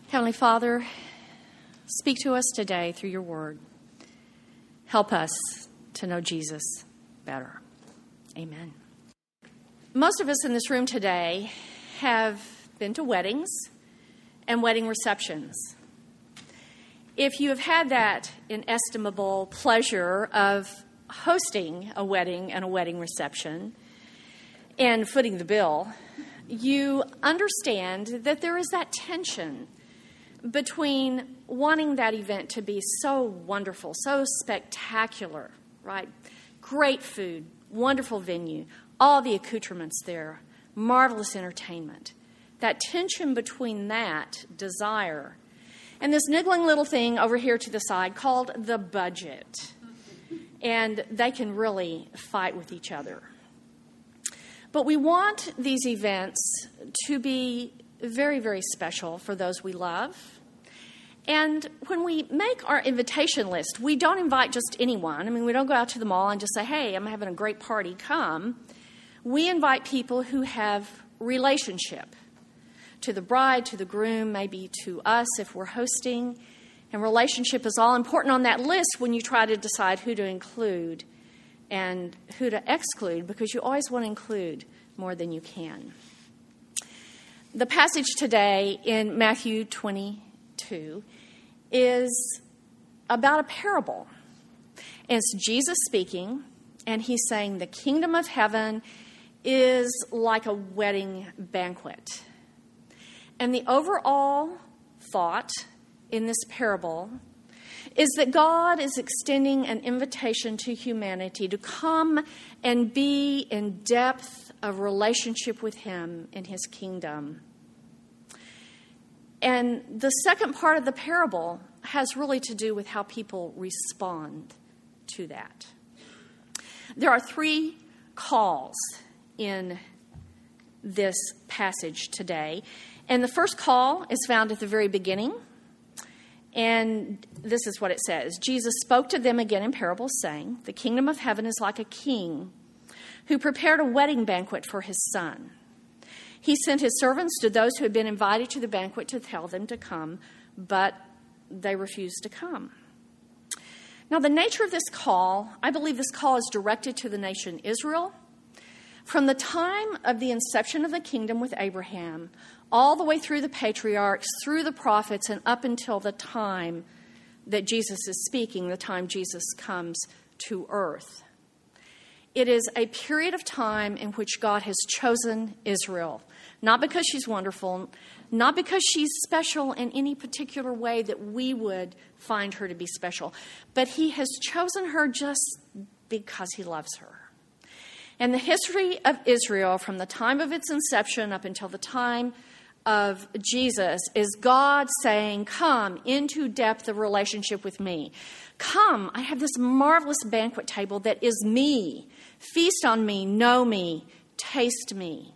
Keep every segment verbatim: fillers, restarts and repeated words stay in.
Heavenly Father, speak to us today through your word. Help us to know Jesus better. Amen. Most of us in this room today have been to weddings and wedding receptions. If you have had that inestimable pleasure of hosting a wedding and a wedding reception and footing the bill, you understand that there is that tension between wanting that event to be so wonderful, so spectacular, right? Great food, wonderful venue, all the accoutrements there, marvelous entertainment. That tension between that desire and this niggling little thing over here to the side called the budget. And they can really fight with each other. But we want these events to be very, very special for those we love. And when we make our invitation list, we don't invite just anyone. I mean, we don't go out to the mall and just say, hey, I'm having a great party, come. We invite people who have relationship to the bride, to the groom, maybe to us if we're hosting. And relationship is all important on that list when you try to decide who to include and who to exclude, because you always want to include more than you can. The passage today in Matthew twenty-two is about a parable. And it's Jesus speaking, and he's saying the kingdom of heaven is like a wedding banquet. And the overall thought in this parable is that God is extending an invitation to humanity to come and be in depth of relationship with him in his kingdom. And the second part of the parable has really to do with how people respond to that. There are three calls in this passage today. And the first call is found at the very beginning. And this is what it says. Jesus spoke to them again in parables, saying, the kingdom of heaven is like a king who prepared a wedding banquet for his son. He sent his servants to those who had been invited to the banquet to tell them to come, but they refused to come. Now, the nature of this call, I believe this call is directed to the nation Israel. From the time of the inception of the kingdom with Abraham, all the way through the patriarchs, through the prophets, and up until the time that Jesus is speaking, the time Jesus comes to earth. It is a period of time in which God has chosen Israel, not because she's wonderful, not because she's special in any particular way that we would find her to be special, but he has chosen her just because he loves her. And the history of Israel from the time of its inception up until the time of Jesus is God saying, come into depth of relationship with me. Come, I have this marvelous banquet table that is me. Feast on me, know me, taste me.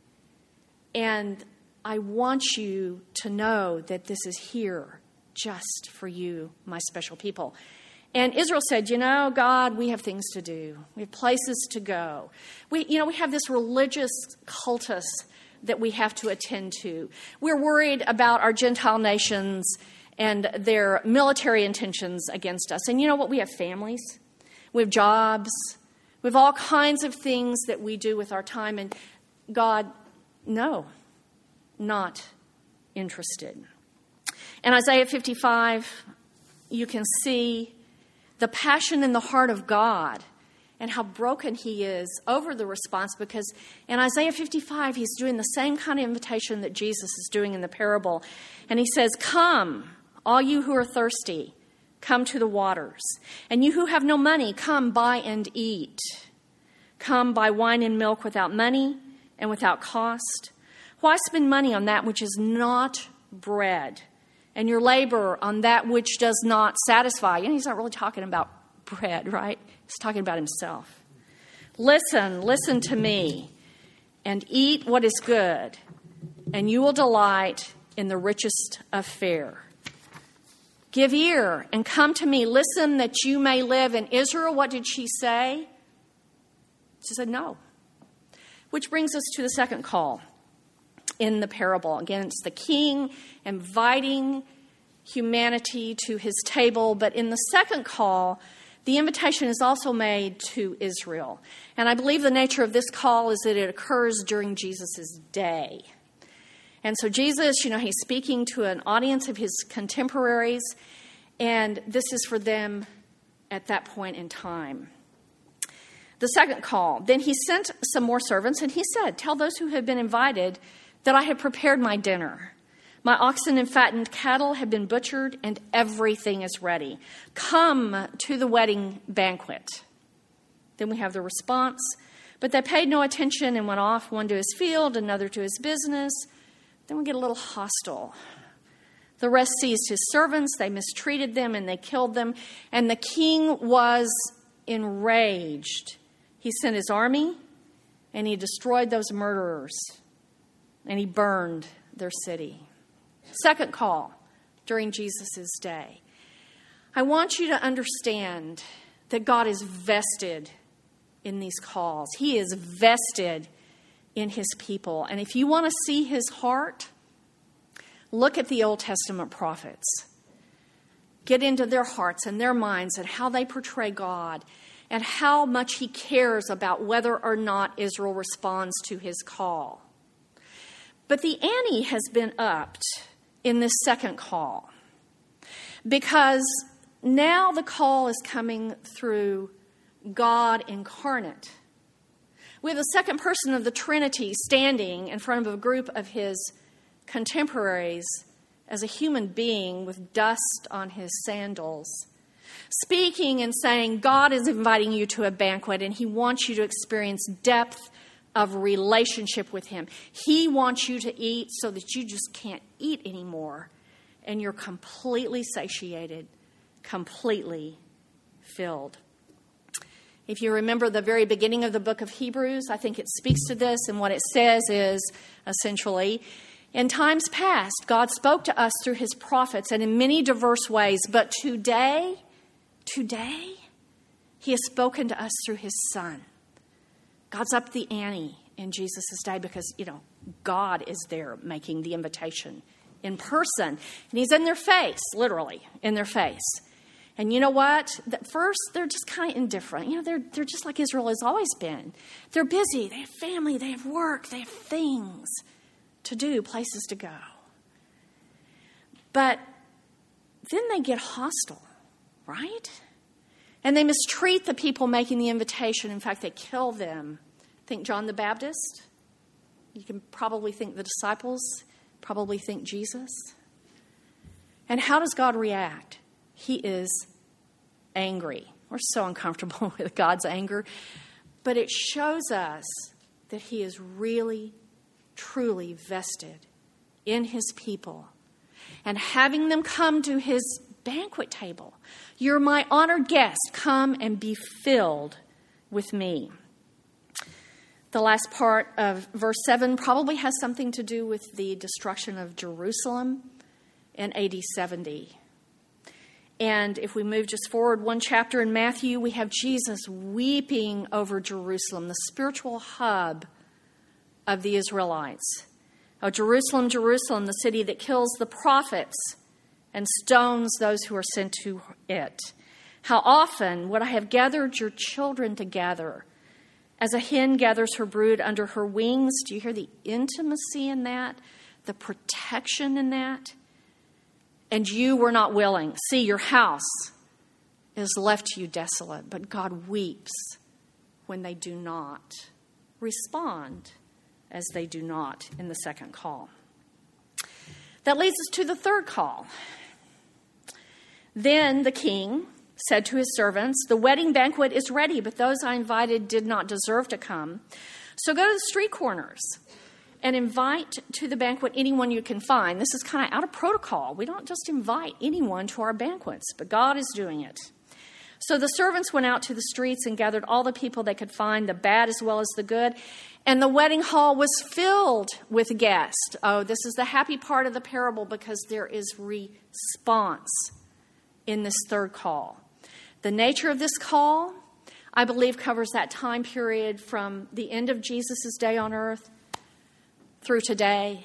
And I want you to know that this is here just for you, my special people. And Israel said, you know, God, we have things to do. We have places to go. We, you know, we have this religious cultus that we have to attend to. We're worried about our Gentile nations and their military intentions against us. And you know what? We have families. We have jobs. We have all kinds of things that we do with our time. And God, no, not interested. In Isaiah fifty-five, you can see the passion in the heart of God and how broken he is over the response, because in Isaiah fifty-five, he's doing the same kind of invitation that Jesus is doing in the parable. And he says, come, all you who are thirsty, come to the waters. And you who have no money, come buy and eat. Come buy wine and milk without money and without cost. Why spend money on that which is not bread, and your labor on that which does not satisfy? You know, he's not really talking about bread, right? He's talking about himself. Listen, listen to me, and eat what is good, and you will delight in the richest of fare. Give ear and come to me. Listen that you may live. In Israel, what did she say? She said no. Which brings us to the second call. in the parable. Again, it's the king inviting humanity to his table. But in the second call, the invitation is also made to Israel. And I believe the nature of this call is that it occurs during Jesus' day. And so Jesus, you know, he's speaking to an audience of his contemporaries, and this is for them at that point in time. The second call, then he sent some more servants, and he said, "Tell those who have been invited that I have prepared my dinner. My oxen and fattened cattle have been butchered, and everything is ready. Come to the wedding banquet." Then we have the response, "But they paid no attention and went off, one to his field, another to his business." Then we get a little hostile. The rest seized his servants, they mistreated them, and they killed them. And the king was enraged. He sent his army, and he destroyed those murderers, and he burned their city. Second call during Jesus' day. I want you to understand that God is vested in these calls. He is vested in his people. And if you want to see his heart, look at the Old Testament prophets. Get into their hearts and their minds and how they portray God and how much he cares about whether or not Israel responds to his call. But the ante has been upped in this second call, because now the call is coming through God incarnate. We have the second person of the Trinity standing in front of a group of his contemporaries as a human being with dust on his sandals, speaking and saying, God is inviting you to a banquet, and he wants you to experience depth of relationship with him. He wants you to eat so that you just can't eat anymore, and you're completely satiated, completely filled. If you remember the very beginning of the book of Hebrews, I think it speaks to this, and what it says is, essentially, in times past, God spoke to us through his prophets and in many diverse ways, but today, today, he has spoken to us through his Son. God's up the ante in Jesus' day because, you know, God is there making the invitation in person. And he's in their face, literally, in their face. And you know what? At first, they're just kind of indifferent. You know, they're they're just like Israel has always been. They're busy. They have family. They have work. They have things to do, places to go. But then they get hostile, right? And they mistreat the people making the invitation. In fact, they kill them. Think John the Baptist. You can probably think the disciples, probably think Jesus. And how does God react? He is angry. We're so uncomfortable with God's anger. But it shows us that he is really, truly vested in his people. And having them come to his banquet table. You're my honored guest. Come and be filled with me. The last part of verse seven probably has something to do with the destruction of Jerusalem in A D seventy. And if we move just forward one chapter in Matthew, we have Jesus weeping over Jerusalem, the spiritual hub of the Israelites. Oh, Jerusalem, Jerusalem, the city that kills the prophets and stones those who are sent to it. How often would I have gathered your children together as a hen gathers her brood under her wings? Do you hear the intimacy in that? The protection in that? And you were not willing. See, your house is left to you desolate, but God weeps when they do not respond as they do not in the second call. That leads us to the third call. Then the king said to his servants, the wedding banquet is ready, but those I invited did not deserve to come. So go to the street corners and invite to the banquet anyone you can find. This is kind of out of protocol. We don't just invite anyone to our banquets, but God is doing it. So the servants went out to the streets and gathered all the people they could find, the bad as well as the good. And the wedding hall was filled with guests. Oh, this is the happy part of the parable because there is response in this third call. The nature of this call, I believe, covers that time period from the end of Jesus' day on earth through today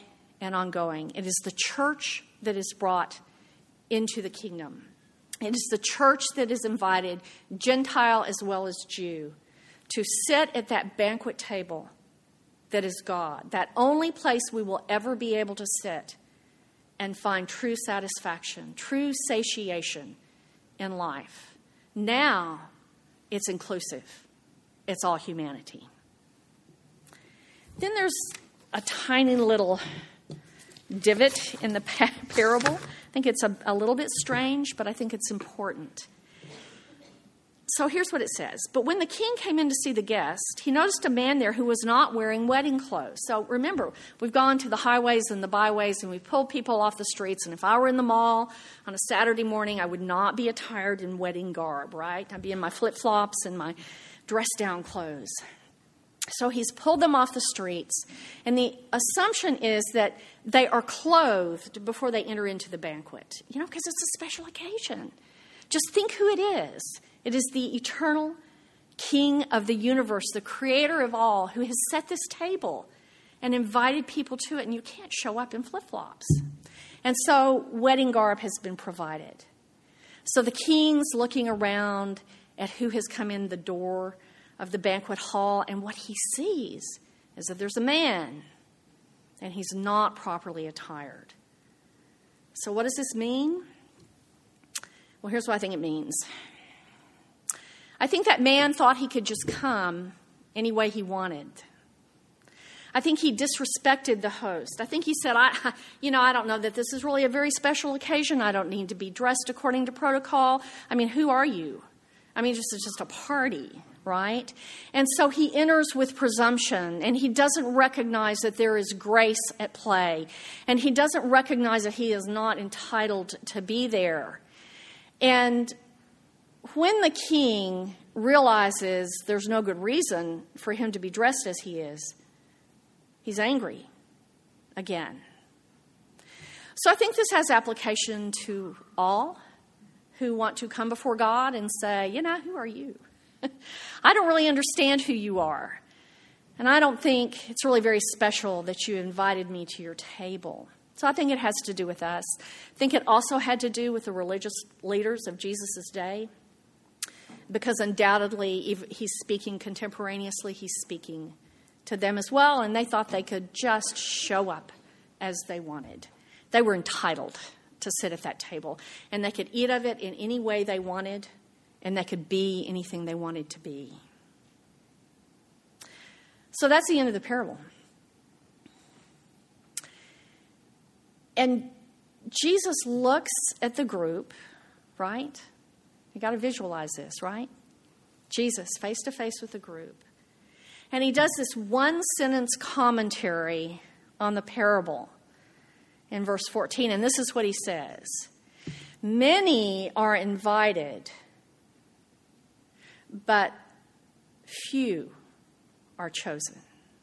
and ongoing. It is the church that is brought into the kingdom. It is the church that is invited, Gentile as well as Jew, to sit at that banquet table that is God, that only place we will ever be able to sit and find true satisfaction, true satiation in life. Now, it's inclusive. It's all humanity. Then there's a tiny little divot in the parable. I think it's a, a little bit strange, but I think it's important. So here's what it says. But when the king came in to see the guest, he noticed a man there who was not wearing wedding clothes. So remember, we've gone to the highways and the byways and we've pulled people off the streets. And if I were in the mall on a Saturday morning, I would not be attired in wedding garb, right? I'd be in my flip-flops and my dress-down clothes. So he's pulled them off the streets. And the assumption is that they are clothed before they enter into the banquet. You know, because it's a special occasion. Just think who it is. It is the eternal King of the universe, the creator of all, who has set this table and invited people to it, and you can't show up in flip-flops. And so wedding garb has been provided. So the king's looking around at who has come in the door of the banquet hall, and what he sees is that there's a man, and he's not properly attired. So what does this mean? Well, here's what I think it means. I think that man thought he could just come any way he wanted. I think he disrespected the host. I think he said, I, you know, I don't know that this is really a very special occasion. I don't need to be dressed according to protocol. I mean, who are you? I mean, this is just a party, right? And so he enters with presumption, and he doesn't recognize that there is grace at play. And he doesn't recognize that he is not entitled to be there. And when the king realizes there's no good reason for him to be dressed as he is, he's angry again. So I think this has application to all who want to come before God and say, you know, who are you? I don't really understand who you are. And I don't think it's really very special that you invited me to your table. So I think it has to do with us. I think it also had to do with the religious leaders of Jesus' day, because undoubtedly if he's speaking contemporaneously, he's speaking to them as well, and they thought they could just show up as they wanted. They were entitled to sit at that table, and they could eat of it in any way they wanted, and they could be anything they wanted to be. So that's the end of the parable. And Jesus looks at the group, right? You got to visualize this, right? Jesus face to face with the group. And he does this one sentence commentary on the parable in verse fourteen. And this is what he says. Many are invited, but few are chosen.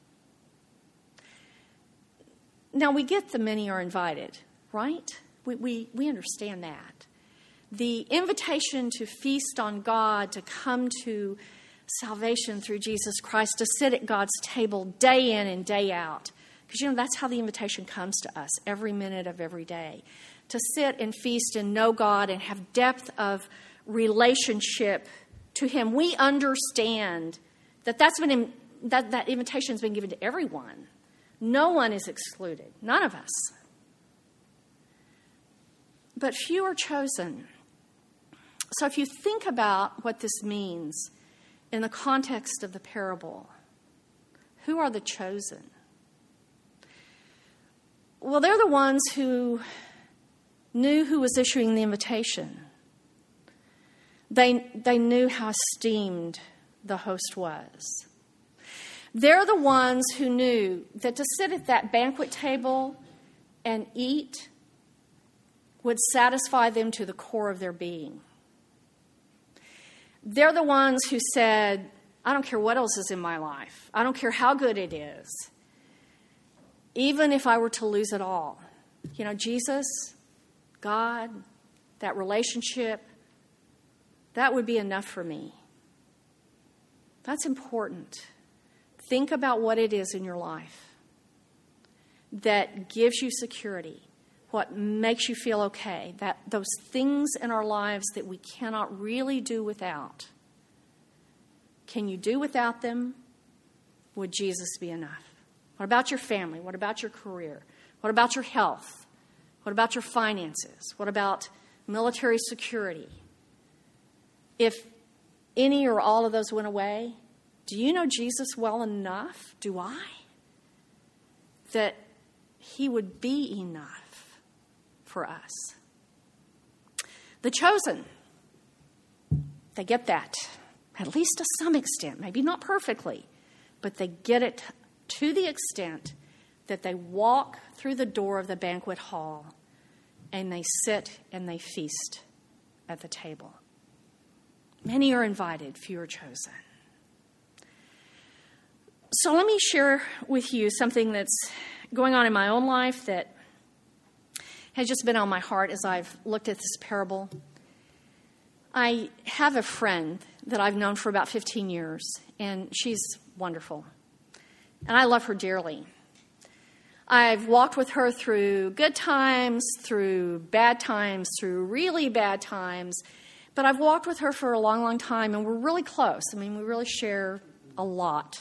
Now, we get the many are invited, right? We, we, we understand that. The invitation to feast on God, to come to salvation through Jesus Christ, to sit at God's table day in and day out. Because, you know, that's how the invitation comes to us every minute of every day. To sit and feast and know God and have depth of relationship to Him. We understand that that's been in, that, that invitation has been given to everyone. No one is excluded. None of us. But few are chosen. So if you think about what this means in the context of the parable, who are the chosen? Well, they're the ones who knew who was issuing the invitation. They, they knew how esteemed the host was. They're the ones who knew that to sit at that banquet table and eat would satisfy them to the core of their being. They're the ones who said, I don't care what else is in my life. I don't care how good it is. Even if I were to lose it all. You know, Jesus, God, that relationship, that would be enough for me. That's important. Think about what it is in your life that gives you security, what makes you feel okay, that those things in our lives that we cannot really do without. Can you do without them? Would Jesus be enough? What about your family? What about your career? What about your health? What about your finances? What about military security? If any or all of those went away, do you know Jesus well enough? Do I? That he would be enough for us. The chosen, they get that, at least to some extent, maybe not perfectly, but they get it to the extent that they walk through the door of the banquet hall and they sit and they feast at the table. Many are invited, few are chosen. So let me share with you something that's going on in my own life that has just been on my heart as I've looked at this parable. I have a friend that I've known for about fifteen years, and she's wonderful. And I love her dearly. I've walked with her through good times, through bad times, through really bad times. But I've walked with her for a long, long time, and we're really close. I mean, we really share a lot.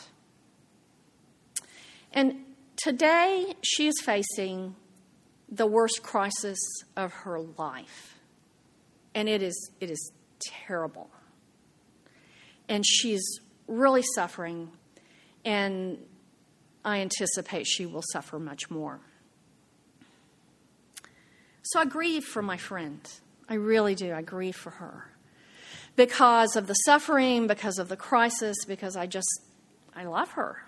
And today, she is facing the worst crisis of her life. And it is it is terrible. And she's really suffering, and I anticipate she will suffer much more. So I grieve for my friend. I really do. I grieve for her. Because of the suffering, because of the crisis, because I just, I love her.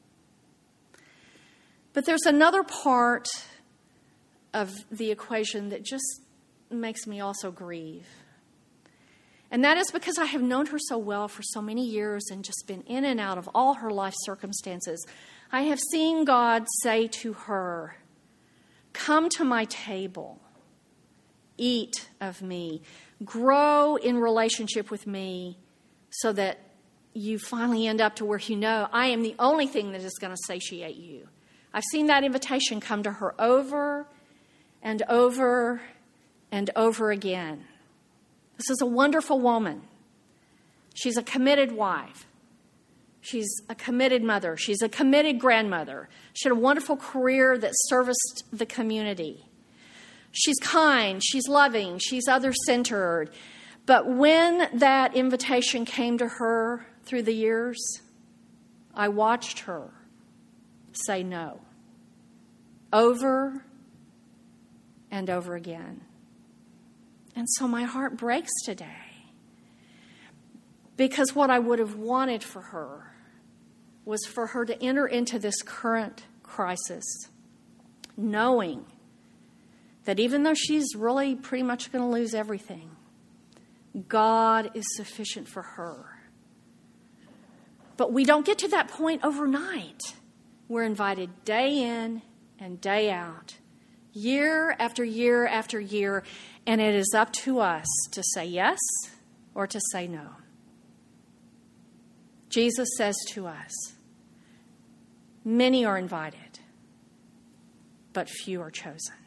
But there's another part of the equation that just makes me also grieve. And that is because I have known her so well for so many years and just been in and out of all her life circumstances. I have seen God say to her, "Come to my table, eat of me, grow in relationship with me so that you finally end up to where you know I am the only thing that is going to satiate you." I've seen that invitation come to her over and over and over again. This is a wonderful woman. She's a committed wife. She's a committed mother. She's a committed grandmother. She had a wonderful career that serviced the community. She's kind. She's loving. She's other-centered. But when that invitation came to her through the years, I watched her say no over and over again. And so my heart breaks today, because what I would have wanted for her was for her to enter into this current crisis knowing that even though she's really pretty much going to lose everything, God is sufficient for her. But we don't get to that point overnight. We're invited day in and day out, year after year after year, and it is up to us to say yes or to say no. Jesus says to us, many are invited, but few are chosen.